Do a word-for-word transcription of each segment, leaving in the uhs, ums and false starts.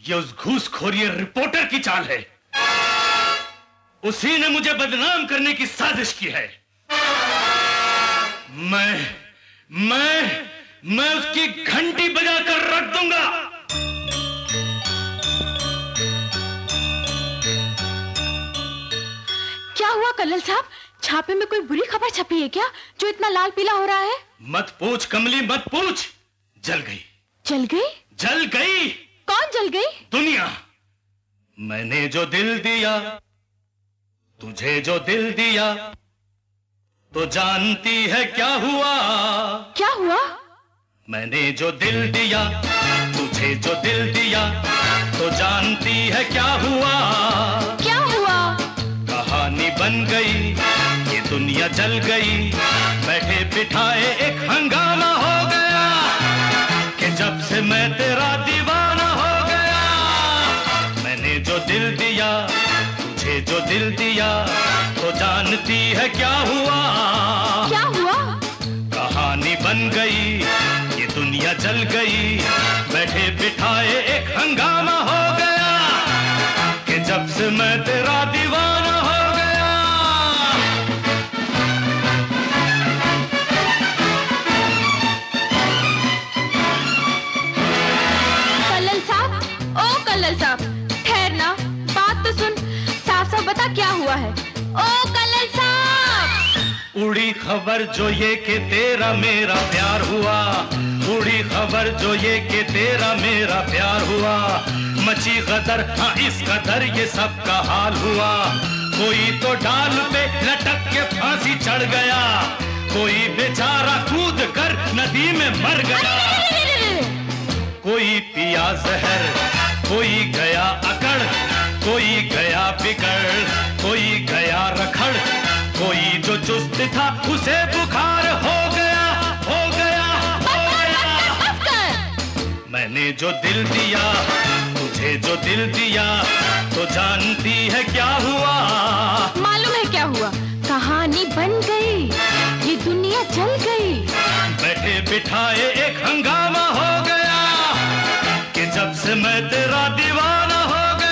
ये उस घूसखोरी रिपोर्टर की चाल है। उसी ने मुझे बदनाम करने की साजिश की है। मैं मैं मैं उसकी घंटी बजाकर रख दूंगा। क्या हुआ कल्लल साहब? छापे में कोई बुरी खबर छपी है क्या जो इतना लाल पीला हो रहा है? मत पूछ कमली, मत पूछ। जल गई। जल गई? जल गई। कौन जल गई? दुनिया। मैंने जो दिल दिया, तुझे जो दिल दिया, तो जानती है क्या हुआ? क्या हुआ? मैंने जो दिल दिया, तुझे जो दिल दिया, तो जानती है क्या हुआ? क्या हुआ? कहानी बन गई, ये दुनिया जल गई, बैठे बिठाए एक हंगामा हो गया, कि जब से मैं तेरा दीवाना हो गया। मैंने जो दिल दिया, तुझे जो दिल दिया, तो जानती है क्या हुआ? क्या हुआ? कहानी बन गई, ये दुनिया जल गई, बैठे बिठाए एक हंगामा हो गया, कि जब से मैं तेरा दीवाना हो गया। कल्लल साहब, ओ कल्लल साहब, ठहरना, बात तो सुन, साफ साफ बता क्या हुआ है। ओ कल्लल साहब! उड़ी खबर जो ये कि तेरा मेरा प्यार हुआ, उड़ी खबर जो ये कि तेरा मेरा प्यार हुआ, मची गदर, हाँ इस कदर ये सब का हाल हुआ। कोई तो डाल पे लटक के फांसी चढ़ गया, कोई बेचारा कूद कर नदी में मर गया, कोई पिया जहर, कोई गया अकड़, कोई गया बिगड़, कोई गया रखड़, कोई जो चुस्त था उसे बुखार हो गया, हो गया, हो गया। मैंने जो दिल दिया, तुझे जो दिल दिया, तो जानती है क्या हुआ? मालूम है क्या हुआ। कहानी बन गई, ये दुनिया जल गई, बैठे बिठाए एक हंगामा हो गया, कि जब से मैं तेरा दीवाना हो गया।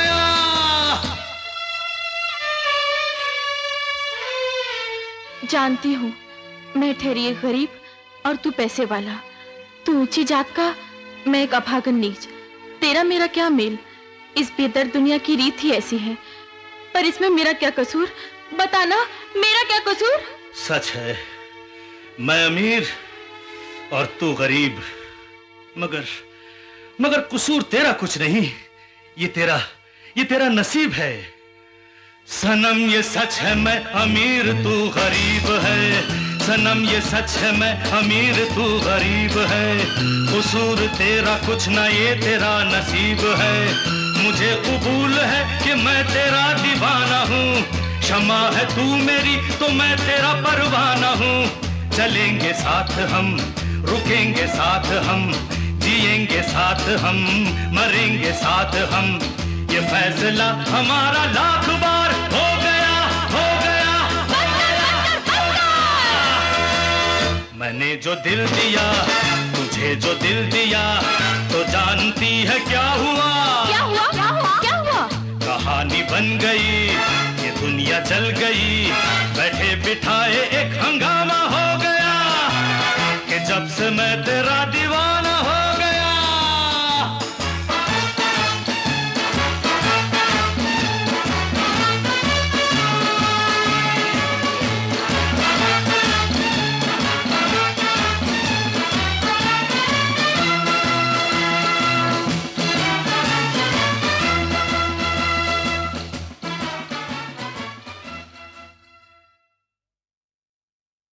जानती हूँ मैं ठहरी एक गरीब और तू पैसे वाला, तू ऊंची जात का, मैं एक अभागन नीच। तेरा मेरा क्या मेल, इस बेदर्द दुनिया की रीत ही ऐसी है। पर इसमें मेरा क्या कसूर, बताना, मेरा क्या कसूर? सच है, मैं अमीर और तू गरीब, मगर मगर कसूर तेरा कुछ नहीं, ये तेरा ये तेरा नसीब है। सनम ये सच है मैं अमीर तू गरीब है, सनम ये सच है मैं अमीर तू गरीब है, कसूर तेरा कुछ ना ये तेरा नसीब है। मुझे कबूल है कि मैं तेरा दीवाना हूँ, क्षमा है तू मेरी तो मैं तेरा परवाना हूँ। चलेंगे साथ हम, रुकेंगे साथ हम, जिएंगे साथ हम, मरेंगे साथ हम, ये फैसला हमारा लाख बार हो गया, हो गया, हो गया। मैंने जो दिल दिया, तुझे जो दिल दिया, तो जानती है क्या हुआ? क्या हुआ? क्या हुआ? क्या हुआ? कहानी बन गई, ये दुनिया जल गई, बैठे बिठाए